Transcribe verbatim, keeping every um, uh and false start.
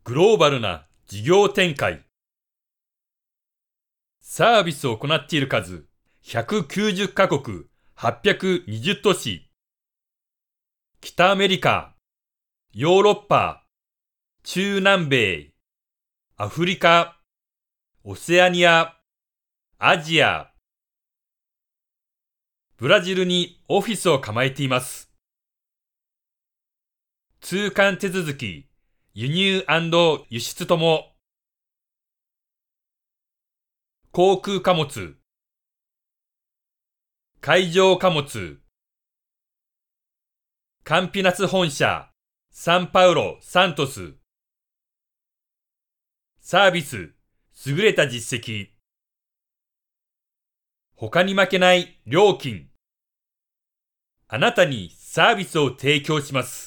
グローバルな事業展開。サービスを行っている数ひゃくきゅうじゅっカ国はっぴゃくにじゅう都市。北アメリカ、ヨーロッパ、中南米、アフリカ、オセアニア、アジア。ブラジルにオフィスを構えています。通関手続き、輸入&輸出とも。航空貨物、海上貨物。カンピナス本社、サンパウロ・サントス。サービス、優れた実績。他に負けない料金。あなたにサービスを提供します。